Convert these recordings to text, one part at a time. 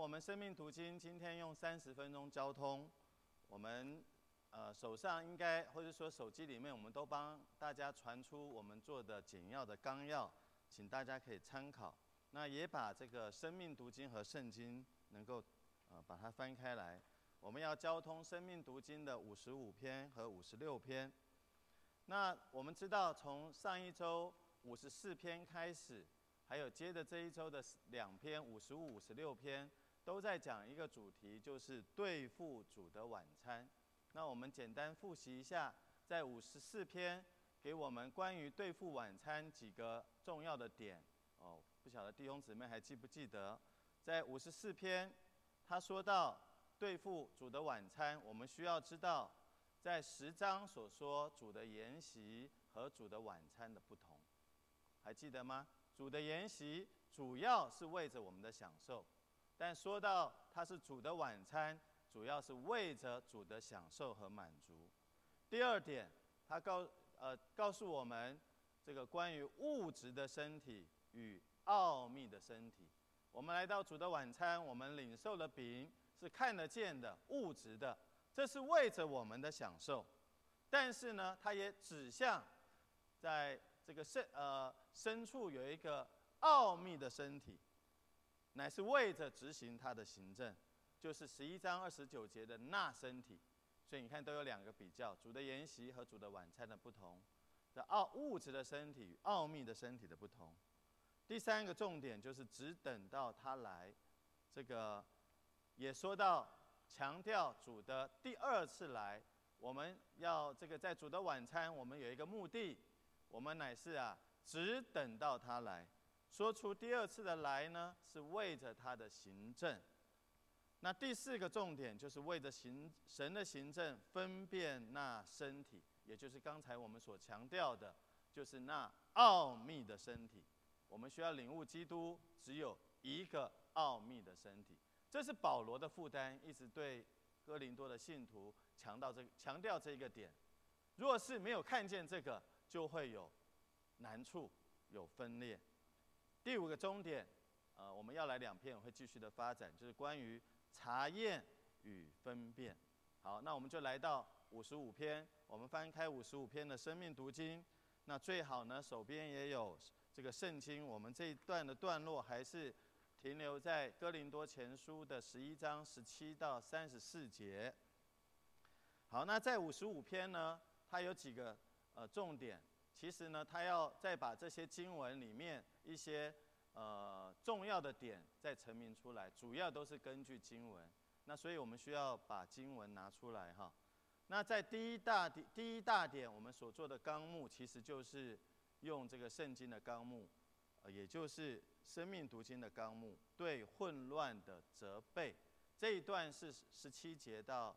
我们生命读经今天用30分钟交通，我们手上应该或者说手机里面，我们都帮大家传出我们做的简要的纲要，请大家可以参考。那也把这个生命读经和圣经能够把它翻开来。我们要交通生命读经的55篇和56篇。那我们知道，从上一周54篇开始，还有接着这一周的2篇55、56篇，都在讲一个主题，就是对付主的晚餐。那我们简单复习一下，在54篇给我们关于对付晚餐几个重要的点。不晓得弟兄姊妹还记不记得，在54篇，他说到对付主的晚餐，我们需要知道，在10章所说主的筵席和主的晚餐的不同，还记得吗？主的筵席主要是为着我们的享受，但说到它是主的晚餐，主要是为着主的享受和满足。第二点，他告诉我们这个关于物质的身体与奥秘的身体。我们来到主的晚餐，我们领受的饼是看得见的、物质的，这是为着我们的享受。但是呢，它也指向在这个深处有一个奥秘的身体，乃是为着执行它的行政，就是11章29节的那身体。所以你看，都有2个比较：主的筵席和主的晚餐的不同，这物质的身体与奥秘的身体的不同。第3个重点就是只等到他来，这个也说到强调主的第2次来。我们要这个在主的晚餐，我们有一个目的，我们乃是只等到他来。说出第2次的来呢，是为着他的行政。那第4个重点就是为着神的行政，分辨那身体，也就是刚才我们所强调的，就是那奥秘的身体。我们需要领悟基督只有一个奥秘的身体，这是保罗的负担，一直对哥林多的信徒强调这一个点。若是没有看见这个，就会有难处，有分裂。第5个终点，我们要来2篇，我会继续的发展，就是关于查验与分辨。好，那我们就来到55篇，我们翻开55篇的生命读经。那最好呢，手边也有这个圣经。我们这一段的段落还是停留在哥林多前书的11章17到34节。好，那在55篇呢，它有几个重点。其实呢，他要再把这些经文里面一些重要的点再陈明出来，主要都是根据经文。那所以我们需要把经文拿出来哈。那在第一大点，我们所做的纲目，其实就是用这个圣经的纲目，也就是生命读经的纲目，对混乱的责备。这一段是17节到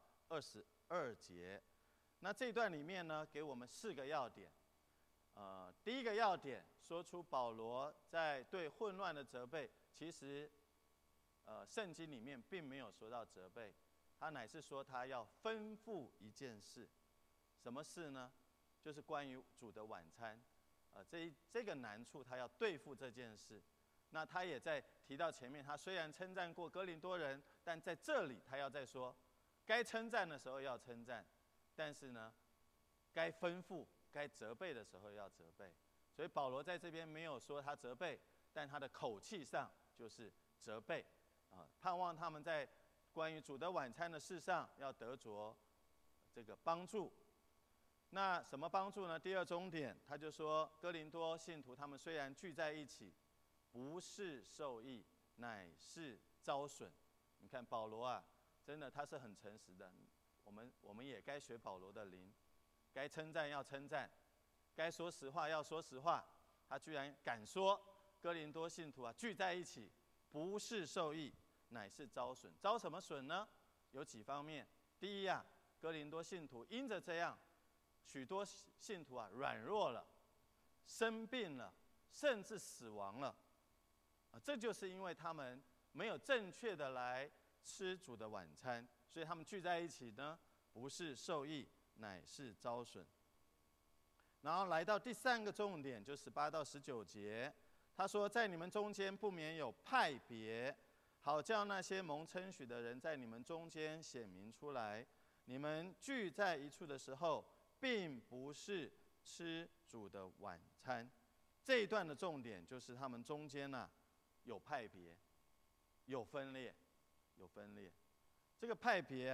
22节。那这一段里面呢，给我们4个要点。第一个要点说出保罗在对混乱的责备，其实圣经里面并没有说到责备，他乃是说他要吩咐一件事。什么事呢？就是关于主的晚餐。这个难处他要对付这件事。那他也在提到前面，他虽然称赞过哥林多人，但在这里他要再说，该称赞的时候要称赞，但是呢，该吩咐、该责备的时候要责备。所以保罗在这边没有说他责备，但他的口气上就是责备。盼望他们在关于主的晚餐的事上要得着这个帮助。那什么帮助呢？第2终点，他就说哥林多信徒他们虽然聚在一起，不是受益，乃是遭损。你看保罗真的他是很诚实的。我们也该学保罗的灵，该称赞要称赞，该说实话要说实话。他居然敢说哥林多信徒聚在一起，不是受益，乃是遭损。遭什么损呢？有几方面。第一哥林多信徒因着这样，许多信徒软弱了，生病了，甚至死亡了。这就是因为他们没有正确的来吃主的晚餐，所以他们聚在一起呢，不是受益，乃是遭损。然后来到第3个重点，就18到19节，他说：在你们中间不免有派别， 好叫那些蒙称许的人在你们中间显明出来。你们聚在一处的时候，并不是吃主的晚餐。这一段的重点就是他们中间有派别，有分裂，有分裂。这个派别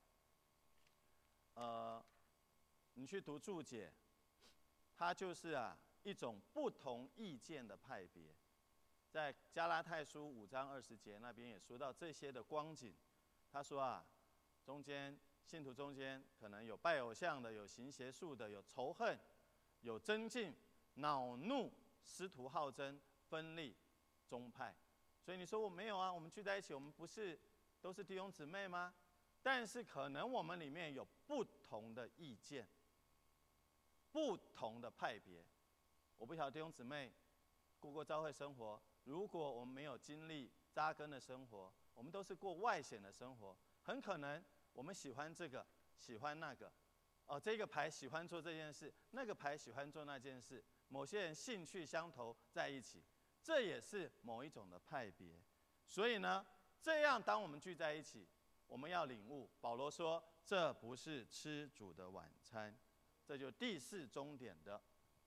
你去读注解，它就是一种不同意见的派别。在加拉太书5章20节那边也说到这些的光景。他说信徒中间可能有拜偶像的，有行邪术的，有仇恨，有争竞、恼怒、师徒好争、分立、宗派。所以你说我没有我们聚在一起，我们不是都是弟兄姊妹吗？但是可能我们里面有不同的意见，不同的派别。我不晓得弟兄姊妹过教会生活，如果我们没有经历扎根的生活，我们都是过外显的生活，很可能我们喜欢这个，喜欢那个，这个牌喜欢做这件事，那个牌喜欢做那件事，某些人兴趣相投在一起，这也是某一种的派别。所以呢，这样当我们聚在一起，我们要领悟，保罗说这不是吃主的晚餐，这就第四终点的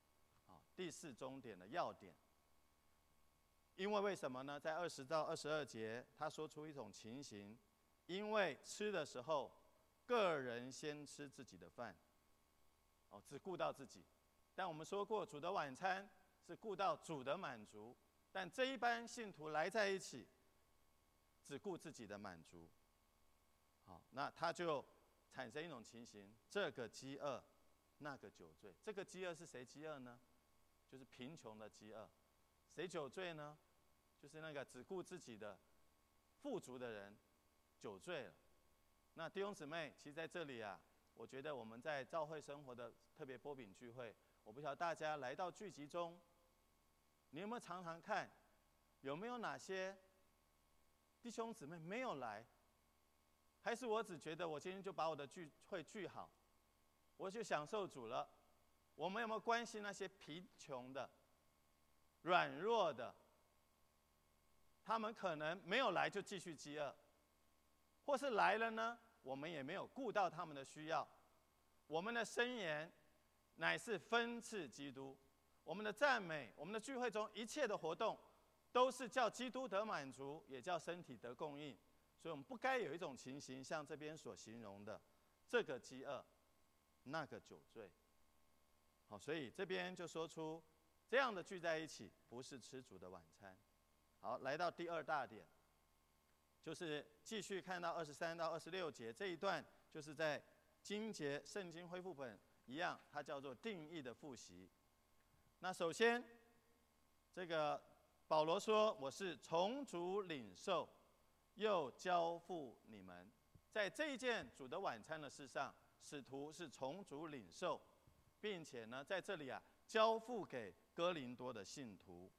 要点。因为什么呢？在20到22节，他说出一种情形，因为吃的时候，个人先吃自己的饭，只顾到自己。但我们说过，主的晚餐是顾到主的满足，但这一班信徒来在一起，只顾自己的满足。好，那他就产生一种情形：这个饥饿，那个酒醉。这个饥饿是谁饥饿呢？就是贫穷的饥饿。谁酒醉呢？就是那个只顾自己的富足的人酒醉了。那弟兄姊妹，其实在这里我觉得我们在教会生活的特别波饼聚会，我不晓得大家来到聚集中，你有没有常常看，有没有哪些弟兄姊妹没有来？还是我只觉得我今天就把我的聚会聚好，我就享受主了？我们有没有关心那些贫穷的、软弱的？他们可能没有来就继续饥饿，或是来了呢，我们也没有顾到他们的需要。我们的申言乃是分赐基督，我们的赞美，我们的聚会中一切的活动，都是叫基督得满足，也叫身体得供应。所以我们不该有一种情形，像这边所形容的，这个饥饿，那个酒醉。好，所以这边就说出这样的聚在一起，不是吃主的晚餐。好，来到第二大点，就是继续看到23到26节这一段，就是在经节圣经恢复本一样，它叫做定义的复习。那首先，这个保罗说：“我是从主领受，又交付你们。”在这一件主的晚餐的事上，使徒是从主领受，并且呢，在这里交付给哥林多的信徒。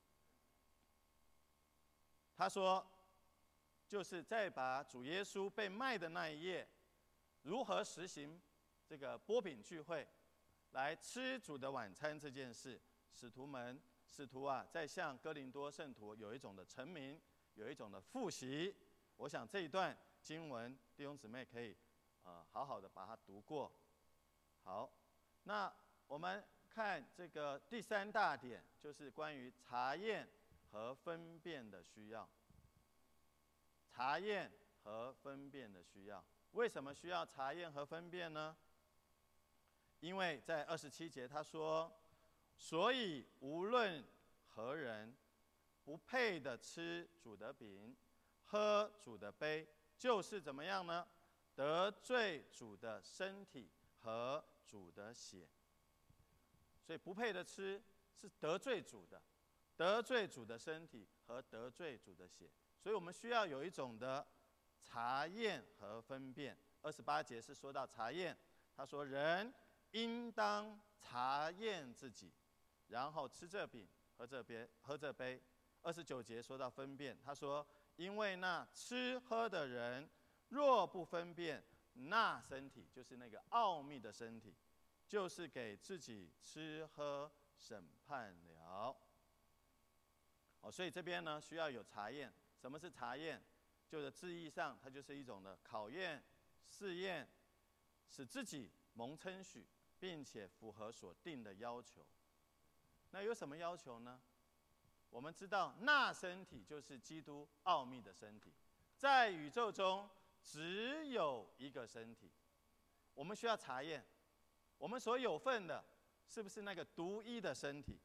他说，就是在把主耶稣被卖的那一夜，如何实行这个波饼聚会，来吃主的晚餐这件事，使徒在向哥林多圣徒有一种的陈明，有一种的复习。我想这一段经文弟兄姊妹可以好好的把它读过。好，那我们看这个第三大点，就是关于查验和分辨的需要。查验和分辨的需要，为什么需要查验和分辨呢？因为在27节他说：“所以无论何人，不配的吃主的饼，喝主的杯，就是怎么样呢？得罪主的身体和主的血。”所以不配的吃是得罪主的，得罪主的身体和得罪主的血。所以我们需要有一种的查验和分辨。28节是说到查验，他说：“人应当查验自己，然后吃这饼，喝这杯。”29节说到分辨，他说：“因为那吃喝的人，若不分辨，那身体就是那个奥秘的身体，就是给自己吃喝审判了。”所以这边呢需要有查验。什么是查验？ 就的字义上，它就是一种的考验、试验，使自己蒙称许，并且符合所定的要求。那有什么要求呢？我们知道，那身体就是基督奥秘的身体，在宇宙中只有一个身体。我们需要查验，我们所有份的，是不是那个独一的身体？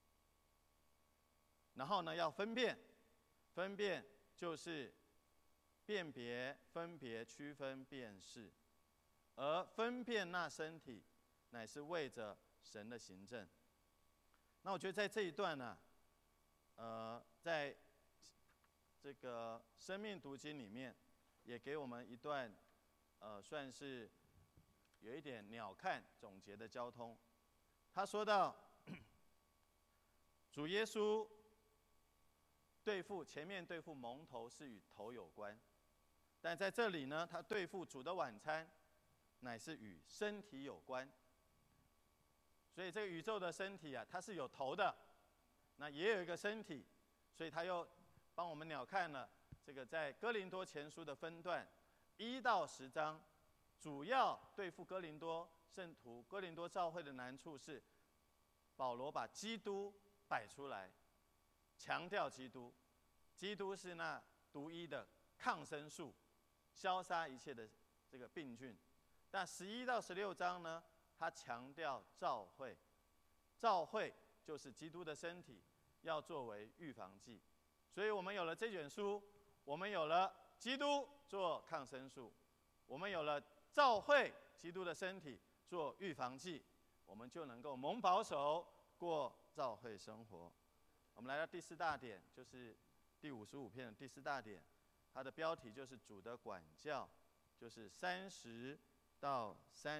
然后呢，要分辨，分辨就是辨别、分别、区分、辨识，而分辨那身体，乃是为着神的行政。那我觉得在这一段呢，在这个生命读经里面，也给我们一段，算是有一点鸟瞰总结的交通。他说到，主耶稣前面对付蒙头是与头有关，但在这里呢，他对付主的晚餐，乃是与身体有关。所以这个宇宙的身体啊，它是有头的，那也有一个身体，所以他又帮我们鸟瞰了这个在哥林多前书的分段1到10章，主要对付哥林多圣徒、哥林多教会的难处是，保罗把基督摆出来，强调基督，基督是那独一的抗生素，消杀一切的这个病菌。但11到16章呢，他强调召会，召会就是基督的身体，要作为预防剂。所以我们有了这卷书，我们有了基督做抗生素，我们有了召会基督的身体做预防剂，我们就能够蒙保守过召会生活。我们来到第4大点，就是第55篇的第4大点，它的标题就是主的管教，就是30到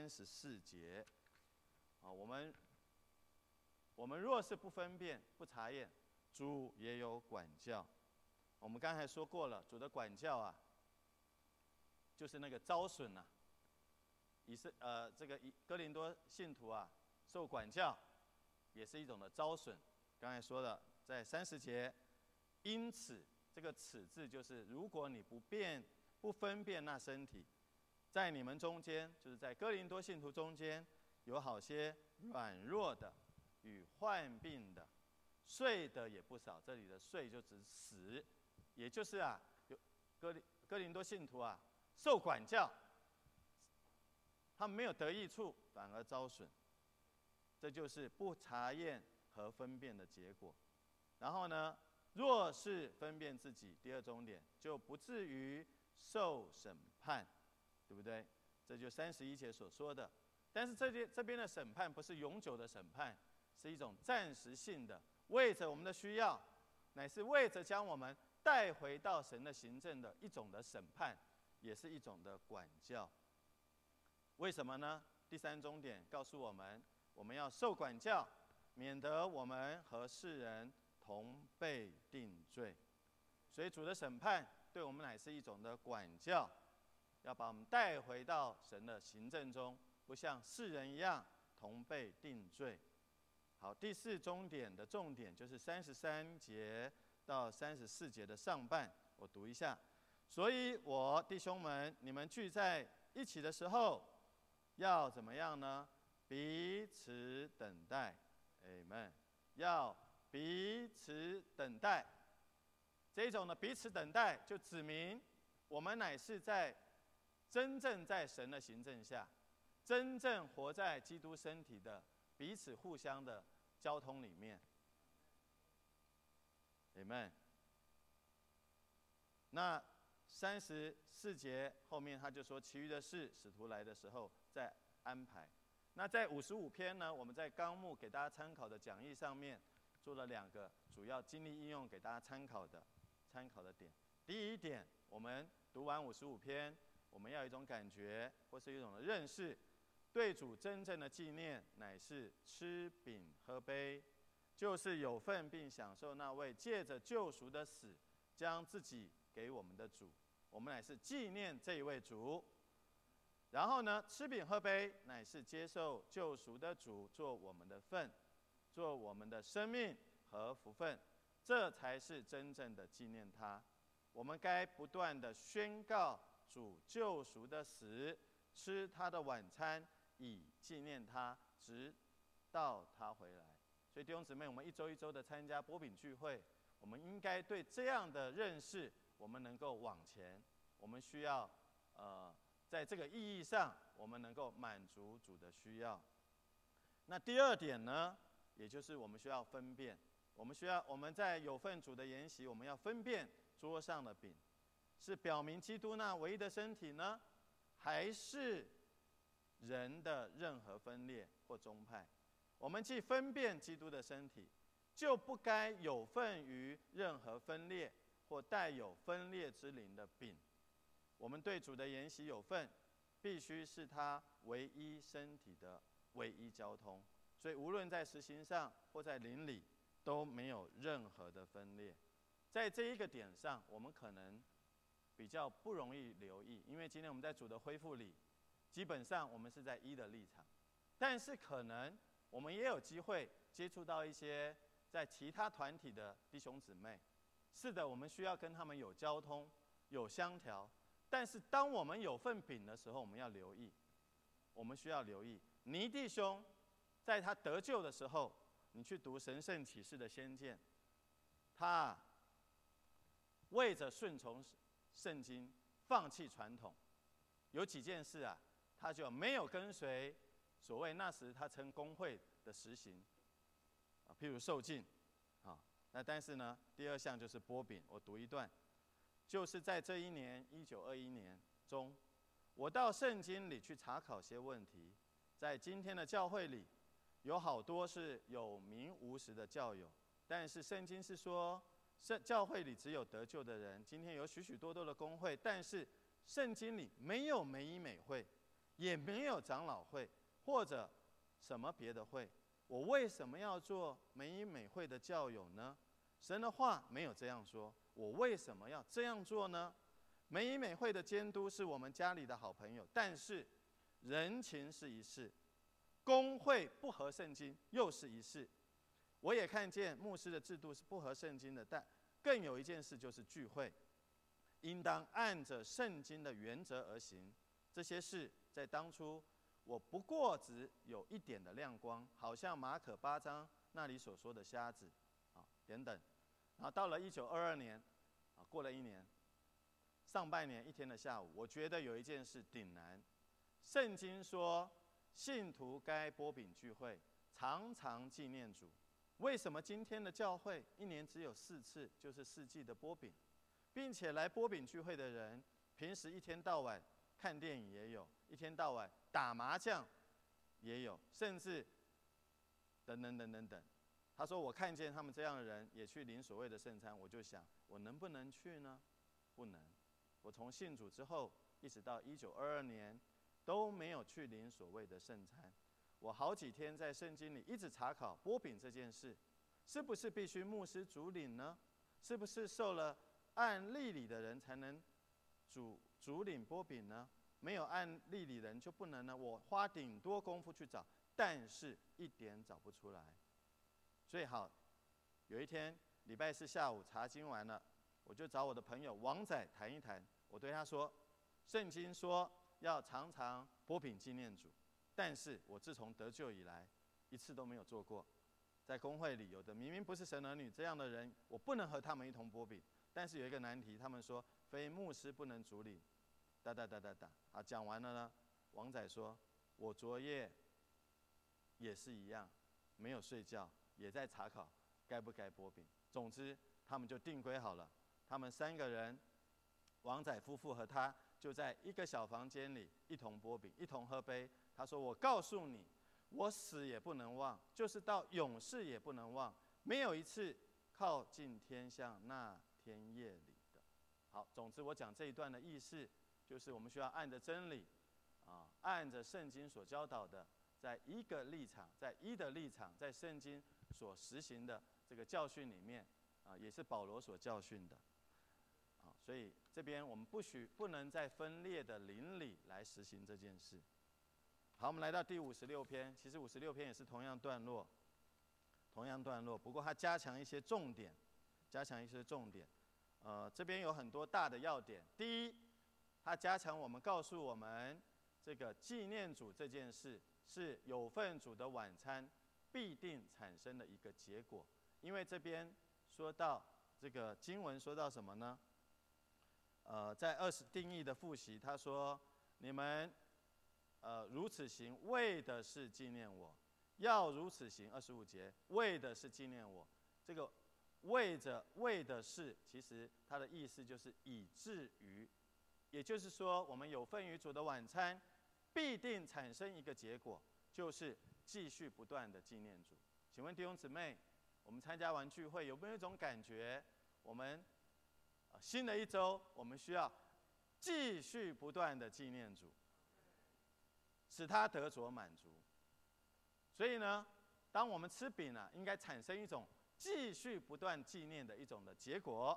34节。我们若是不分辨、不查验，主也有管教。我们刚才说过了，主的管教啊，就是那个招损啊。这个哥林多信徒啊，受管教也是一种的招损。刚才说了，在30节，因此这个"此"字就是如果你不分辨那身体，在你们中间，就是在哥林多信徒中间，有好些软弱的与患病的，睡的也不少。这里的睡就指死，也就是啊，有哥林多信徒啊，受管教，他们没有得益处，反而遭损。这就是不查验和分辨的结果。然后呢，若是分辨自己，第2重点，就不至于受审判，对不对？这就31节所说的。但是这边的审判不是永久的审判，是一种暂时性的，为着我们的需要，乃是为着将我们带回到神的行政的一种的审判，也是一种的管教。为什么呢？第3重点告诉我们，我们要受管教，免得我们和世人同被定罪。所以主的审判对我们乃是一种的管教，要把我们带回到神的行政中，不像世人一样同被定罪。好，第4重点的重点就是33节到34节的上半，我读一下。所以我弟兄们，你们聚在一起的时候，要怎么样呢？彼此等待。Amen。要彼此等待。这种的彼此等待，就指明我们乃是真正在神的行政下，真正活在基督身体的彼此互相的交通里面。Amen。那34节后面他就说，其余的事使徒来的时候再安排。那在55篇呢，我们在纲目给大家参考的讲义上面做了2个主要经历应用给大家参考的点。第一点，我们读完55篇，我们要有一种感觉或是一种的认识，对主真正的纪念乃是吃饼喝杯，就是有份并享受那位借着救赎的死将自己给我们的主，我们乃是纪念这一位主。然后呢，吃饼喝杯乃是接受救赎的主做我们的份，做我们的生命和福分，这才是真正的纪念他。 我们该不断的宣告主救赎的死，吃他的晚餐，以纪念他，直到他回来。所以弟兄姊妹，我们一周一周的参加波饼聚会，我们应该对这样的认识，我们能够往前。我们需要，在这个意义上，我们能够满足主的需要。那第二点呢，也就是我们需要分辨，我们在有份主的筵席，我们要分辨桌上的饼，是表明基督那唯一的身体呢，还是人的任何分裂或宗派？我们既分辨基督的身体，就不该有份于任何分裂或带有分裂之灵的饼。我们对主的筵席有份，必须是他唯一身体的唯一交通。所以无论在实行上或在灵里，都没有任何的分裂。在这一个点上，我们可能比较不容易留意，因为今天我们在主的恢复里，基本上我们是在一的立场，但是可能我们也有机会接触到一些在其他团体的弟兄姊妹。是的，我们需要跟他们有交通、有相调。但是当我们有份饼的时候，我们要留意，我们需要留意尼弟兄在他得救的时候，你去读神圣启示的先见，他为着顺从圣经，放弃传统，有几件事啊，他就没有跟随所谓那时他称公会的实行，譬如受浸，那但是呢，第二项就是波饼，我读一段。就是在这一年1921年中，我到圣经里去查考些问题。在今天的教会里，有好多是有名无实的教友，但是圣经是说，教会里只有得救的人。今天有许许多多的公会，但是圣经里没有美以美会，也没有长老会或者什么别的会。我为什么要做美以美会的教友呢？神的话没有这样说。我为什么要这样做呢？美以美会的监督是我们家里的好朋友，但是人情是一事，公会不合圣经又是一事。我也看见牧师的制度是不合圣经的，但更有一件事就是聚会，应当按着圣经的原则而行。这些事在当初我不过只有一点的亮光，好像马可8章那里所说的瞎子等等。然后到了1922年，过了一年，上半年一天的下午，我觉得有一件事顶难。圣经说，信徒该波饼聚会，常常纪念主。为什么今天的教会一年只有4次，就是4季的波饼，并且来波饼聚会的人，平时一天到晚看电影也有，一天到晚打麻将也有，甚至等等等等等。他说：“我看见他们这样的人也去领所谓的圣餐，我就想，我能不能去呢？不能。我从信主之后，一直到1922年，都没有去领所谓的圣餐。我好几天在圣经里一直查考波饼这件事，是不是必须牧师主领呢？是不是受了按例里的人才能主领波饼呢？没有按例里人就不能呢？我花顶多功夫去找，但是一点找不出来。所以好，有一天礼拜4下午查经完了，我就找我的朋友王仔谈一谈。我对他说，圣经说要常常波饼纪念主，但是我自从得救以来，一次都没有做过。在公会里，有的明明不是神儿女这样的人，我不能和他们一同波饼。但是有一个难题，他们说非牧师不能主领。好，讲完了呢，王仔说，我昨夜也是一样，没有睡觉。也在查考该不该波饼。总之，他们就定规好了。他们3个人，王仔夫妇和他就在一个小房间里一同波饼，一同喝杯。他说：“我告诉你，我死也不能忘，就是到永世也不能忘，没有一次靠近天象那天夜里的。”好，总之我讲这一段的意思，就是我们需要按着真理，按着圣经所教导的，在一个立场，在一的立场，在圣经所实行的这个教训里面，也是保罗所教训的，所以这边我们不能在分裂的灵里来实行这件事。好，我们来到第56篇，其实56篇也是同样段落，不过它加强一些重点， 这边有很多大的要点。第一，它加强我们告诉我们，这个纪念主这件事是有份主的晚餐必定产生的一个结果。因为这边说到这个经文说到什么呢？在20定义的复习，他说：你们如此行，为的是纪念我；要如此行，25节，为的是纪念我。这个为的是，其实它的意思就是以至于，也就是说，我们有份于主的晚餐，必定产生一个结果，就是继续不断的纪念主。请问弟兄姊妹，我们参加完聚会，有没有一种感觉，我们新的一周，我们需要继续不断的纪念主，使他得着满足。所以呢，当我们吃饼啊，应该产生一种继续不断纪念的一种的结果。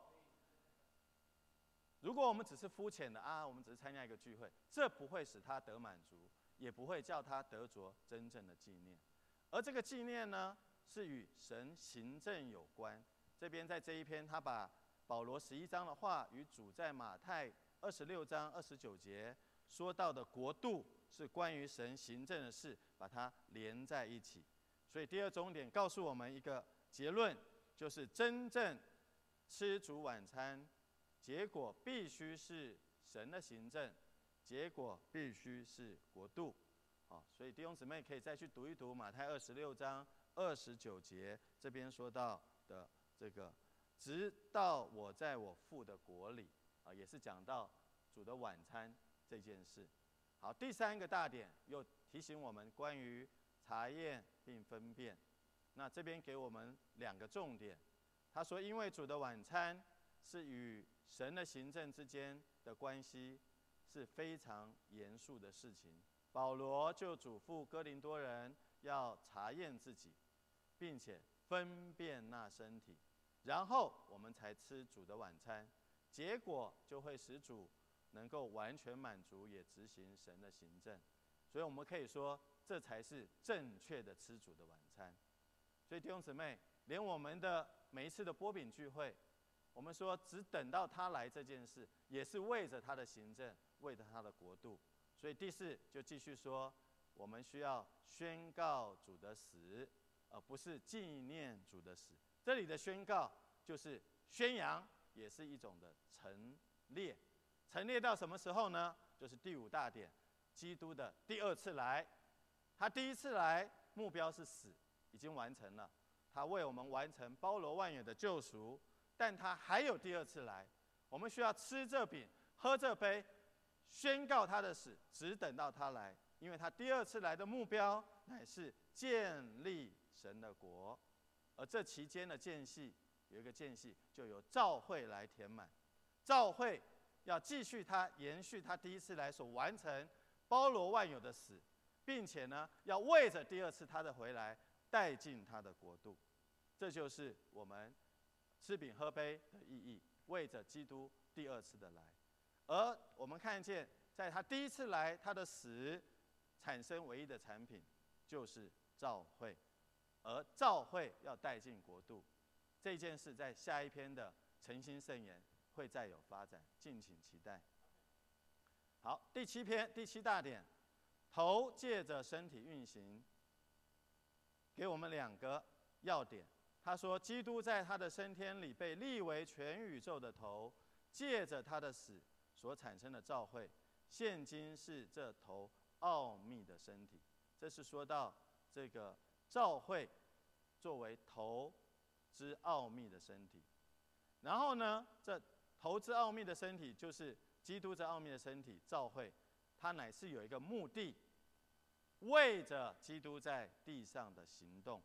如果我们只是肤浅的我们只是参加一个聚会，这不会使他得满足，也不会叫他得着真正的纪念。而这个纪念呢，是与神行政有关。这边在这一篇，他把保罗11章的话与主在马太26章29节说到的国度，是关于神行政的事，把它连在一起。所以第二重点告诉我们一个结论，就是真正吃主晚餐，结果必须是神的行政，结果必须是国度。所以弟兄姊妹可以再去读一读马太26章29节，这边说到的这个，直到我在我父的国里，也是讲到主的晚餐这件事。好，第三个大点又提醒我们关于查验并分辨。那这边给我们2个重点。他说，因为主的晚餐是与神的行政之间的关系是非常严肃的事情，保罗就嘱咐哥林多人要查验自己，并且分辨那身体，然后我们才吃主的晚餐，结果就会使主能够完全满足，也执行神的行政。所以我们可以说，这才是正确的吃主的晚餐。所以弟兄姊妹，连我们的每一次的擘饼聚会，我们说只等到他来这件事，也是为着他的行政，为着他的国度。所以第4就继续说，我们需要宣告主的死，而不是纪念主的死。这里的宣告就是宣扬，也是一种的陈列。陈列到什么时候呢？就是第5大点，基督的第2次来。他第1次来目标是死，已经完成了，他为我们完成包罗万有的救赎。但他还有第2次来，我们需要吃这饼，喝这杯，宣告他的死，只等到他来。因为他第2次来的目标乃是建立神的国，而这期间的间隙，有一个间隙，就由召会来填满。召会要继续他延续他第1次来所完成包罗万有的死，并且呢，要为着第2次他的回来带进他的国度。这就是我们吃饼喝杯的意义，为着基督第2次的来。而我们看见，在他第1次来，他的死产生唯一的产品就是召会，而召会要带进国度。这件事在下一篇的诚心圣言会再有发展，敬请期待。好，第7篇第7大点，头借着身体运行，给我们2个要点。他说，基督在他的升天里被立为全宇宙的头，借着他的死所产生的召会，现今是这头奥秘的身体。这是说到这个召会作为头之奥秘的身体。然后呢，这头之奥秘的身体，就是基督这奥秘的身体召会，它乃是有一个目的，为着基督在地上的行动。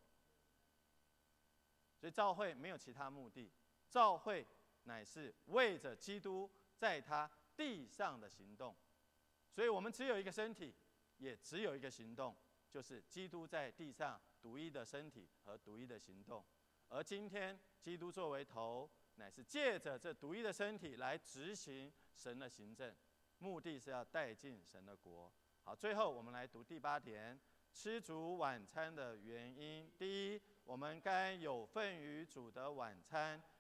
所以召会没有其他目的，召会乃是为着基督在他地上的行动。所以我们只有一个身体，也只有一个行动，就是基督在地上独一的身体和独一的行动。而今天基督作为头，乃是借着这独一的身体来执行神的行政，目的是要带进神的国。好，最后我们来读第8点，吃主晚餐的原因。第一，我们该有份于主的晚餐，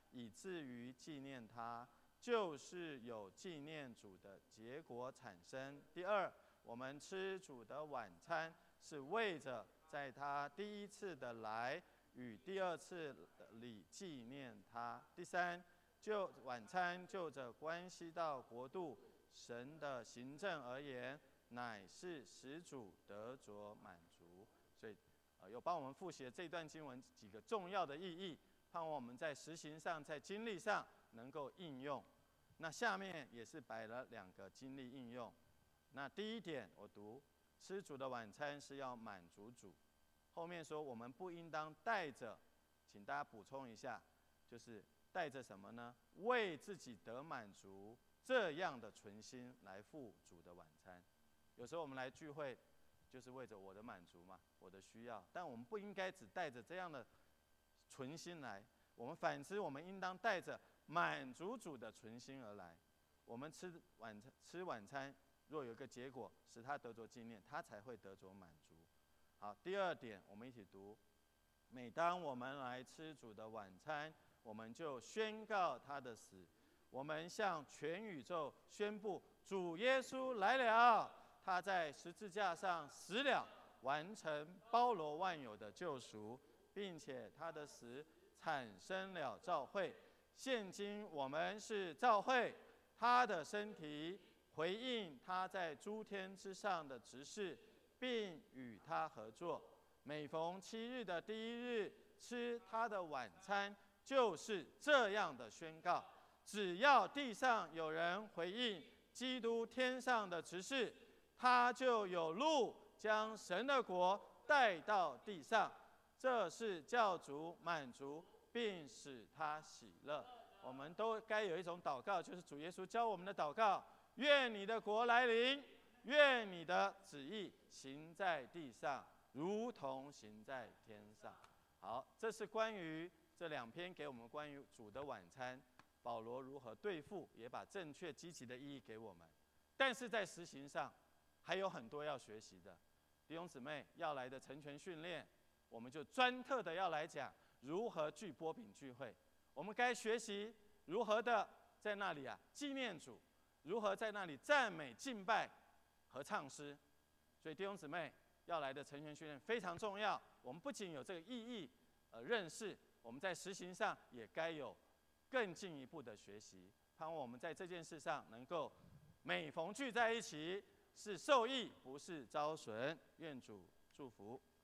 以至于纪念他，就是有纪念主的结果产生。第二，我们吃主的晚餐，是为着在他第一次的来与第二次里纪念他。第三，就晚餐就着关系到国度神的行政而言，乃是使主得着满足。所以有帮我们复习了这段经文几个重要的意义，盼望我们在实行上在经历上能够应用。那下面也是摆了2个经历应用。那第一点我读，吃主的晚餐是要满足主，后面说我们不应当带着，请大家补充一下，就是带着什么呢？为自己得满足这样的存心来赴主的晚餐。有时候我们来聚会就是为着我的满足嘛，我的需要，但我们不应该只带着这样的存心来，我们反之，我们应当带着满足主的存心而来。我们吃晚餐，若有一个结果使他得着纪念，他才会得着满足。好，第二点，我们一起读：每当我们来吃主的晚餐，我们就宣告他的死。我们向全宇宙宣布，主耶稣来了，他在十字架上死了，完成包罗万有的救赎，并且他的死产生了召会。现今我们是召会，他的身体，回应他在诸天之上的职事，并与他合作。每逢7日的第1日吃他的晚餐，就是这样的宣告：只要地上有人回应基督天上的职事，他就有路将神的国带到地上。这是教主满足，并使他喜乐。我们都该有一种祷告，就是主耶稣教我们的祷告：愿你的国来临，愿你的旨意行在地上，如同行在天上。好，这是关于这2篇给我们关于主的晚餐，保罗如何对付，也把正确积极的意义给我们。但是在实行上还有很多要学习的。弟兄姊妹要来的成全训练，我们就专特的要来讲如何聚擘饼聚会。我们该学习如何的在那里纪念主，如何在那里赞美敬拜和唱诗。所以弟兄姊妹要来的成全训练非常重要。我们不仅有这个意义认识，我们在实行上也该有更进一步的学习。盼望我们在这件事上能够每逢聚在一起，是受益，不是遭损。愿主祝福。